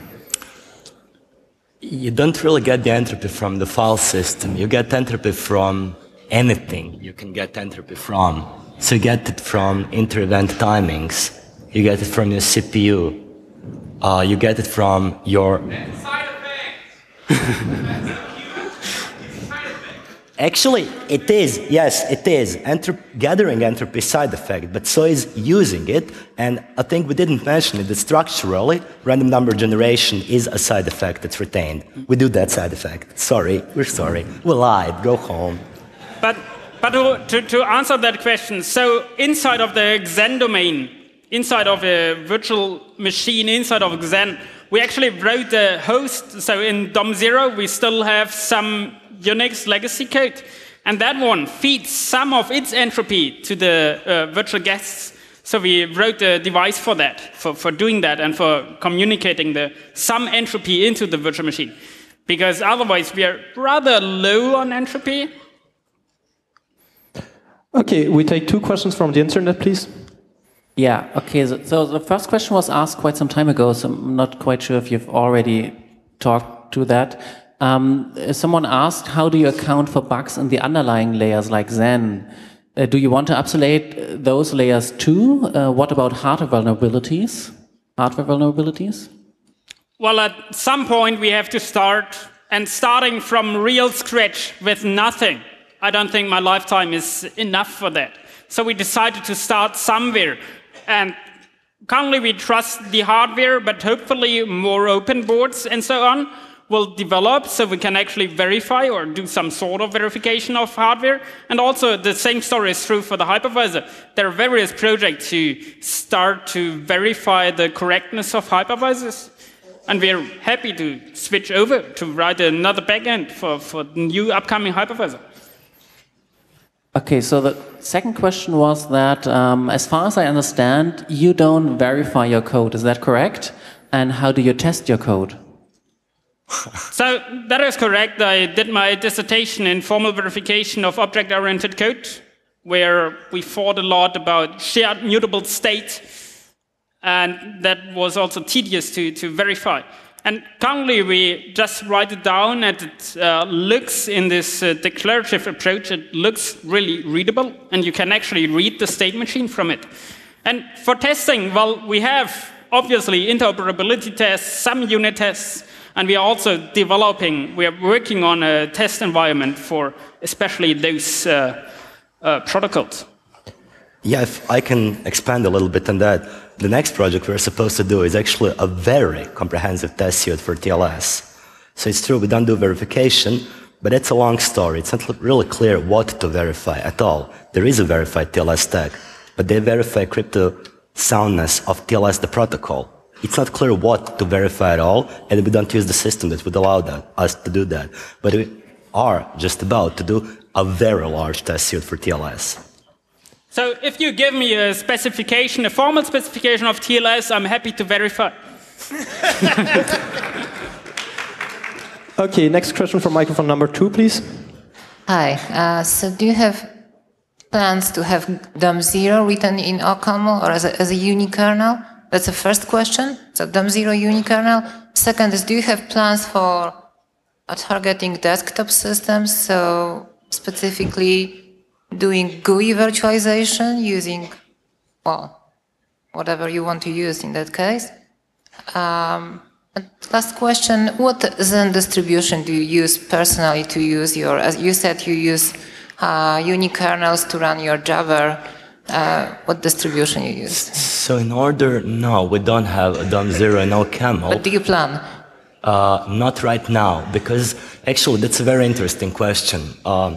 You don't really get the entropy from the file system. You get entropy from anything you can get entropy from. So you get it from inter-event timings. You get it from your C P U. Uh, you get it from your... Side effects! Actually, it is, yes, it is. Entrop gathering entropy is side effect, but so is using it. And I think we didn't mention it, that structurally, random number generation is a side effect that's retained. We do that side effect. Sorry, we're sorry. We lied, go home. But, but to, to, to answer that question, so inside of the Xen domain, inside of a virtual machine, inside of Xen, we actually wrote the host. So in D O M zero, we still have some Unix legacy code, and that one feeds some of its entropy to the uh, virtual guests. So we wrote a device for that, for, for doing that, and for communicating the some entropy into the virtual machine. because otherwise we are rather low on entropy. Okay, we take two questions from the internet, please. Yeah, okay, so, so the first question was asked quite some time ago, so I'm not quite sure if you've already talked to that. Um, someone asked, how do you account for bugs in the underlying layers like Zen? Uh, do you want to isolate those layers too? Uh, what about hardware vulnerabilities? Hardware vulnerabilities? Well, at some point we have to start, and starting from real scratch with nothing. I don't think my lifetime is enough for that. So we decided to start somewhere. And currently we trust the hardware, but hopefully more open boards and so on will develop so we can actually verify or do some sort of verification of hardware. And also the same story is true for the hypervisor. There are various projects to start to verify the correctness of hypervisors. And we're happy to switch over to write another backend for, for the new upcoming hypervisor. Okay, so the second question was that, um, as far as I understand, you don't verify your code. Is that correct? And how do you test your code? So that is correct. I did my dissertation in formal verification of object-oriented code, where we thought a lot about shared mutable state, and that was also tedious to, to verify. And currently we just write it down, and it uh, looks in this uh, declarative approach, it looks really readable, and you can actually read the state machine from it. And for testing, well, we have obviously interoperability tests, some unit tests, and we are also developing, we are working on a test environment for especially those uh, uh, protocols. Yeah, if I can expand a little bit on that. The next project we're supposed to do is actually a very comprehensive test suite for T L S. So it's true, we don't do verification, but it's a long story. It's not really clear what to verify at all. There is a verified T L S stack, but they verify crypto soundness of T L S, the protocol. It's not clear what to verify at all, and we don't use the system that would allow that, us to do that. But we are just about to do a very large test suite for T L S. So if you give me a specification, a formal specification of T L S, I'm happy to verify. Okay, next question from microphone number two, please. Hi, uh, so do you have plans to have D O M zero written in OCaml or as a, as a unikernel? That's the first question. So D O M zero unikernel. Second is, do you have plans for uh, targeting desktop systems? So specifically doing G U I virtualization using, well, whatever you want to use in that case. Um, and last question, what Zen distribution do you use personally to use your, as you said, you use uh, unikernels to run your Java. Uh, what distribution you use? So in order, no, we don't have a D O M zero in OCaml. But do you plan? Uh, not right now, because actually that's a very interesting question. Uh,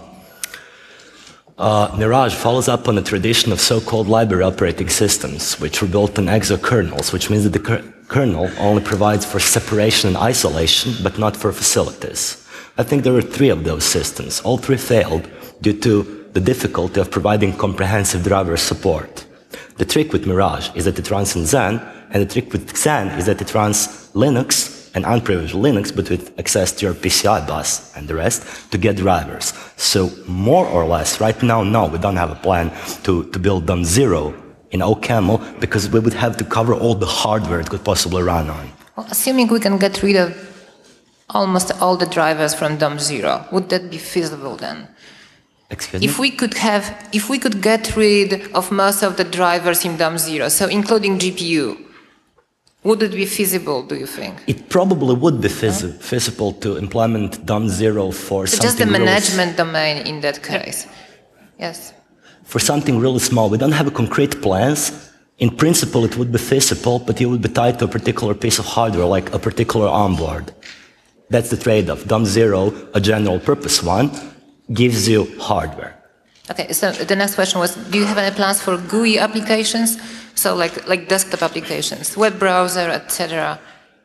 uh, Mirage follows up on a tradition of so-called library operating systems, which were built on exokernels, which means that the ker kernel only provides for separation and isolation, but not for facilities. I think there were three of those systems. All three failed due to the difficulty of providing comprehensive driver support. The trick with Mirage is that it runs in Zen, and the trick with Zen is that it runs Linux and unprivileged Linux, but with access to your P C I bus and the rest to get drivers. So more or less, right now, no, we don't have a plan to, to build D O M zero in OCaml because we would have to cover all the hardware it could possibly run on. Well, assuming we can get rid of almost all the drivers from D O M zero, would that be feasible then? Excuse me? If we could have, if we could get rid of most of the drivers in D O M zero, so including G P U, would it be feasible, do you think? It probably would be feasi huh? feasible to implement D O M zero for so something just the management really domain in that case. Yes. For something really small. We don't have concrete plans. In principle, it would be feasible, but it would be tied to a particular piece of hardware, like a particular onboard. That's the trade-off. D O M zero, a general purpose one, gives you hardware. Okay, so the next question was, do you have any plans for G U I applications? So like, like desktop applications, web browser, et cetera?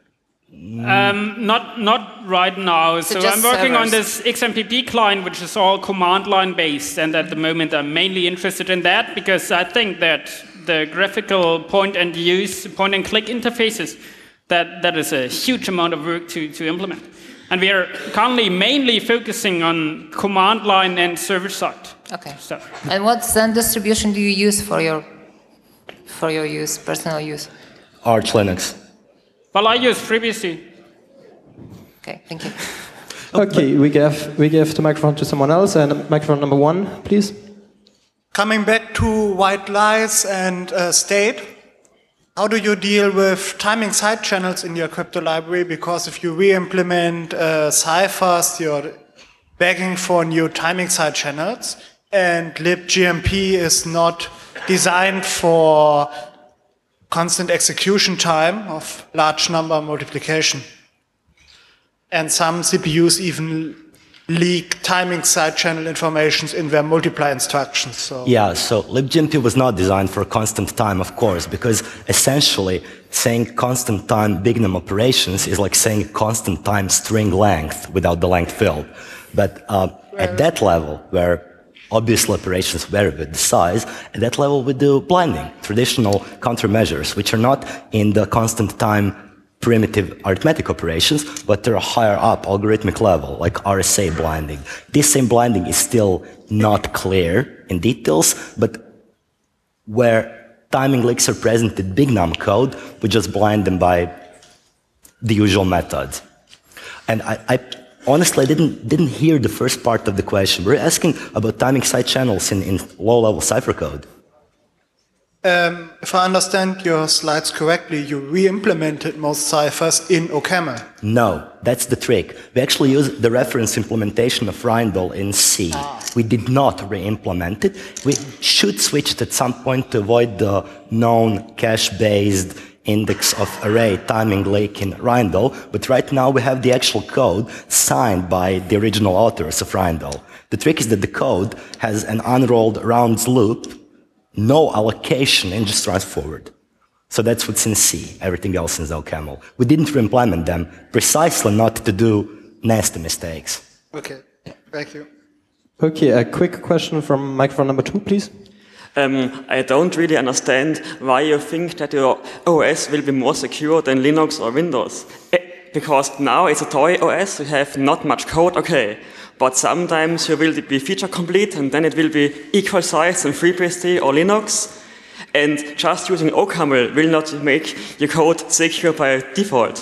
Um, not, not right now. So, So I'm working servers. on this X M P P client, which is all command line based. And at the moment, I'm mainly interested in that because I think that the graphical point and use, point and click interfaces, that, that is a huge amount of work to, to implement. And we are currently mainly focusing on command line and server side. Okay. stuff. And what Zen distribution do you use for your for your use, personal use? Arch Linux. Well, I use FreeBSD. Okay, thank you. Okay, we give we give the microphone to someone else, and microphone number one, please. Coming back to white lies and uh, state, how do you deal with timing side channels in your crypto library? Because if you re-implement uh, ciphers, you're begging for new timing side channels, and libGMP is not designed for constant execution time of large number multiplication. And some C P Us even leak timing side channel informations in their multiply instructions. So. Yeah, so libGMP was not designed for constant time, of course, because essentially saying constant time big num operations is like saying constant time string length without the length field. But uh, at that level, where obviously operations vary with the size, at that level we do blending, traditional countermeasures, which are not in the constant time primitive arithmetic operations, but they're a higher up algorithmic level, like R S A blending. This same blending is still not clear in details, but where timing leaks are present in big num code, we just blind them by the usual methods. And I, I honestly didn't, didn't hear the first part of the question. We're asking about timing side channels in, in low-level cipher code. Um, if I understand your slides correctly, you re-implemented most ciphers in OCaml. No, that's the trick. We actually use the reference implementation of Rindle in C. Ah. We did not re-implement it. We should switch it at some point to avoid the known cache-based index of array timing leak in Rindle, but right now we have the actual code signed by the original authors of Rindle. The trick is that the code has an unrolled rounds loop, no allocation, and just runs forward. So that's what's in C, everything else is OCaml. We didn't re-implement them precisely not to do nasty mistakes. Okay, thank you. Okay, a quick question from microphone number two, please. Um, I don't really understand why you think that your O S will be more secure than Linux or Windows. Because now it's a toy O S, you have not much code, okay. But sometimes you will be feature complete and then it will be equal size in FreeBSD or Linux. And just using OCaml will not make your code secure by default.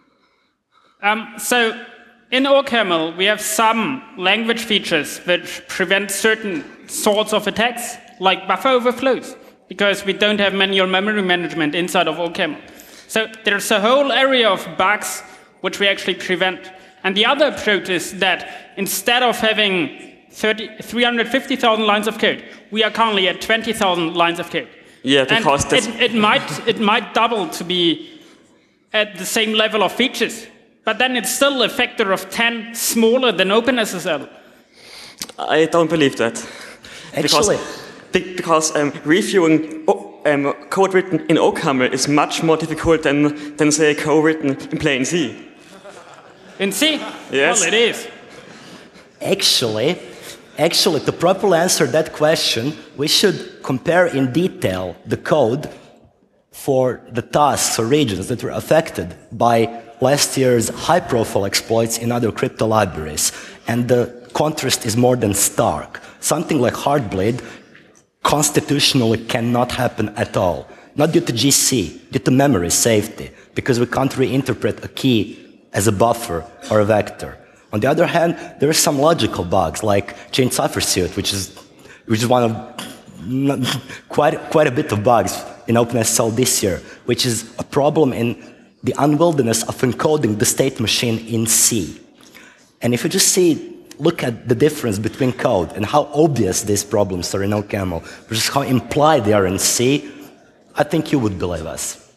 Um, so in OCaml, we have some language features which prevent certain sorts of attacks, like buffer overflows, because we don't have manual memory management inside of OCaml. So there's a whole area of bugs which we actually prevent. And the other approach is that instead of having three hundred fifty thousand lines of code, we are currently at twenty thousand lines of code. Yeah, because and it, it might it might double to be at the same level of features, but then it's still a factor of ten smaller than OpenSSL. I don't believe that. Actually, because, because um, reviewing um, code written in OCaml is much more difficult than than say code written in plain C. In C? Yes. Well, it is. Actually, actually, to properly answer that question, we should compare in detail the code for the tasks or regions that were affected by last year's high-profile exploits in other crypto libraries. And the contrast is more than stark. Something like Heartbleed constitutionally cannot happen at all. Not due to G C, due to memory safety, because we can't reinterpret a key as a buffer or a vector. On the other hand, there are some logical bugs, like chain cipher suit, which is, which is one of quite, quite a bit of bugs in OpenSSL this year, which is a problem in the unwillingness of encoding the state machine in C. And if you just see, look at the difference between code and how obvious these problems are in OCaml versus how implied they are in C, I think you would believe us.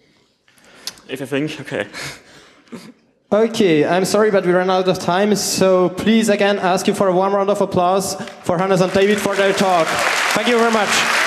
If you think, okay. Okay, I'm sorry, but we ran out of time, so please again ask you for a warm round of applause for Hannes and David for their talk. Thank you very much.